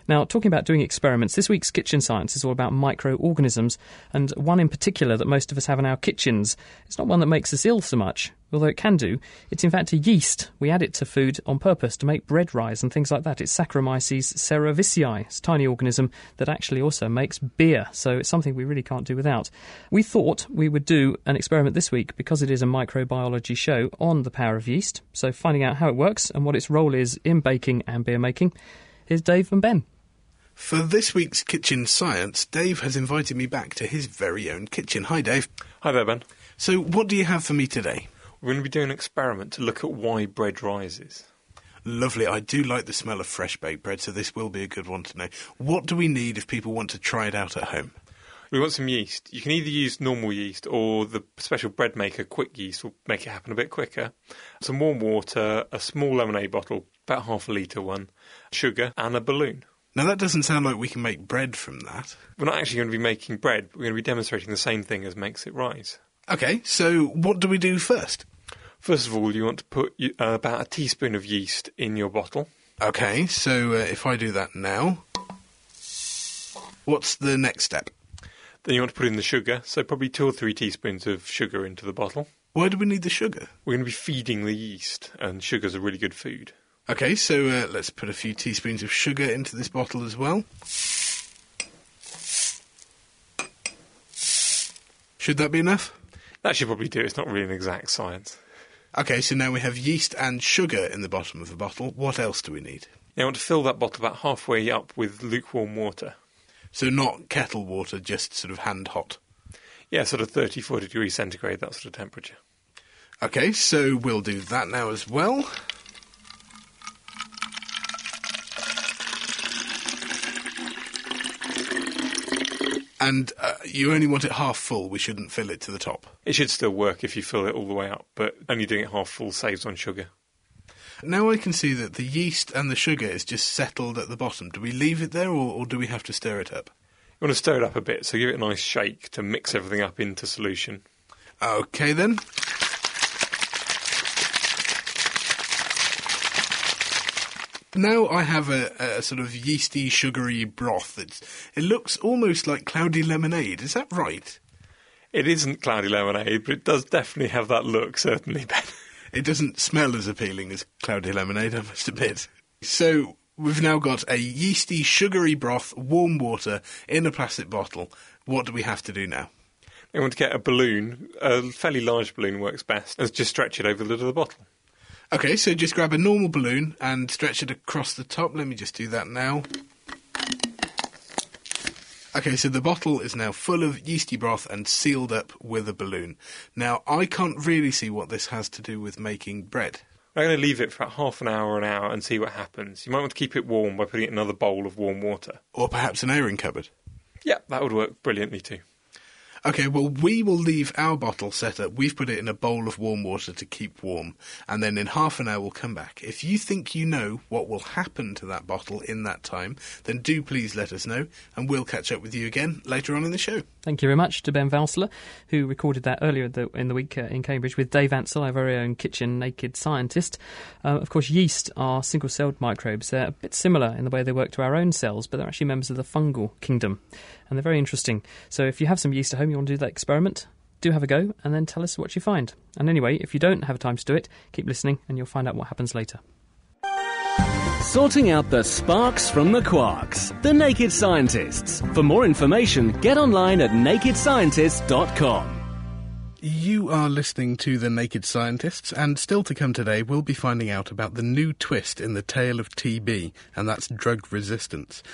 Now, talking about doing experiments, this week's Kitchen Science is all about microorganisms, and one in particular that most of us have in our kitchens. It's not one that makes us ill so much, although it can do. It's in fact a yeast. We add it to food on purpose to make bread rise and things like that. It's Saccharomyces cerevisiae. It's a tiny organism that actually also makes beer, so it's something we really can't do without. We thought we would do an experiment this week, because it is a microbiology show, on the power of yeast. So finding out how it works and what its role is in baking and beer making, here's Dave and Ben. For this week's Kitchen Science, Dave has invited me back to his very own kitchen. Hi, Dave. Hi there, Ben. So what do you have for me today? We're going to be doing an experiment to look at why bread rises. Lovely. I do like the smell of fresh baked bread, so this will be a good one to know. What do we need if people want to try it out at home? We want some yeast. You can either use normal yeast or the special bread maker quick yeast will make it happen a bit quicker. Some warm water, a small lemonade bottle, about half a litre one, sugar and a balloon. Now, that doesn't sound like we can make bread from that. We're not actually going to be making bread. We're going to be demonstrating the same thing as makes it rise. OK, so what do we do first? First of all, you want to put about a teaspoon of yeast in your bottle. OK, so if I do that now, what's the next step? Then you want to put in the sugar, so probably 2 or 3 teaspoons of sugar into the bottle. Why do we need the sugar? We're going to be feeding the yeast, and sugar's a really good food. OK, so let's put a few teaspoons of sugar into this bottle as well. Should that be enough? That should probably do. It's not really an exact science. OK, so now we have yeast and sugar in the bottom of the bottle. What else do we need? Now you want to fill that bottle about halfway up with lukewarm water. So not kettle water, just sort of hand hot? Yeah, sort of 34 degrees centigrade, that sort of temperature. OK, so we'll do that now as well. And you only want it half full, we shouldn't fill it to the top. It should still work if you fill it all the way up, but only doing it half full saves on sugar. Now I can see that the yeast and the sugar is just settled at the bottom. Do we leave it there, or do we have to stir it up? You want to stir it up a bit, so give it a nice shake to mix everything up into solution. OK then. Now I have a sort of yeasty, sugary broth. It looks almost like cloudy lemonade. Is that right? It isn't cloudy lemonade, but it does definitely have that look, certainly, Ben. It doesn't smell as appealing as cloudy lemonade, I must admit. So we've now got a yeasty, sugary broth, warm water in a plastic bottle. What do we have to do now? You want to get a balloon. A fairly large balloon works best, and just stretch it over the lid of the bottle. OK, so just grab a normal balloon and stretch it across the top. Let me just do that now. OK, so the bottle is now full of yeasty broth and sealed up with a balloon. Now, I can't really see what this has to do with making bread. I'm going to leave it for about half an hour and see what happens. You might want to keep it warm by putting it in another bowl of warm water. Or perhaps an airing cupboard. Yeah, that would work brilliantly too. OK, well, we will leave our bottle set up. We've put it in a bowl of warm water to keep warm. And then in half an hour, we'll come back. If you think you know what will happen to that bottle in that time, then do please let us know. And we'll catch up with you again later on in the show. Thank you very much to Ben Valsler, who recorded that earlier in the week in Cambridge with Dave Ansell, our very own kitchen naked scientist. Of course, yeast are single-celled microbes. They're a bit similar in the way they work to our own cells, but they're actually members of the fungal kingdom. And they're very interesting. So if you have some yeast at home, you want to do that experiment, do have a go, and then tell us what you find. And anyway, if you don't have time to do it, keep listening and you'll find out what happens later. Sorting out the sparks from the quarks. The Naked Scientists. For more information, get online at nakedscientists.com. You are listening to The Naked Scientists, and still to come today, we'll be finding out about the new twist in the tale of TB, and that's drug resistance.